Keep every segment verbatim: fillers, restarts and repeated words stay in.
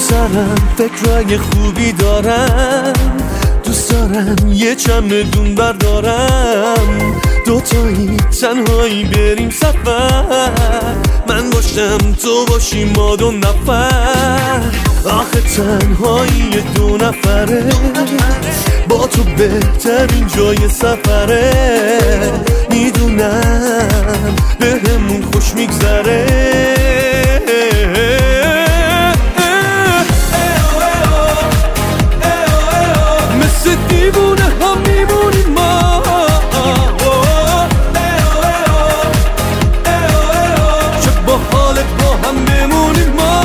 سرم فکرای خوبی دارم، دوست دارم یه چمدون بردارم، دوتایی تنهایی بریم سفر، من باشم تو باشی ما دو نفر. آخه تنهایی دو نفره با تو بهترین جای سفره، میدونم به همون خوش میگذره. مثل دیوونه هم میمونیم ما، چه با حالت با هم بمونیم ما.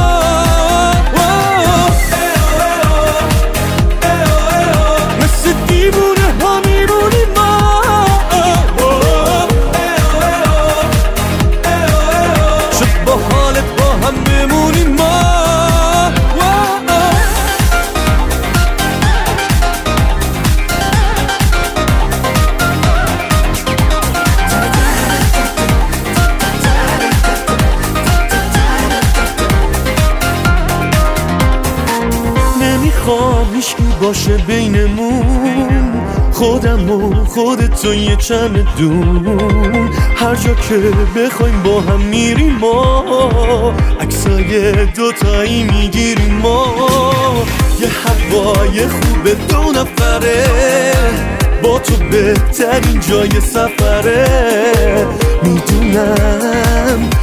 مثل دیوونه هم میمونیم ما، چه با حالت با هم بمونیم ما. نمیخوام هیچکی باشه بینمون، خودم و خودت و یه چمدون، هر جا که بخوایم با هم میریم ما، عکسای دوتایی میگیریم ما. یه هوای خوب دو نفره با تو بهترین جای سفره، میدونم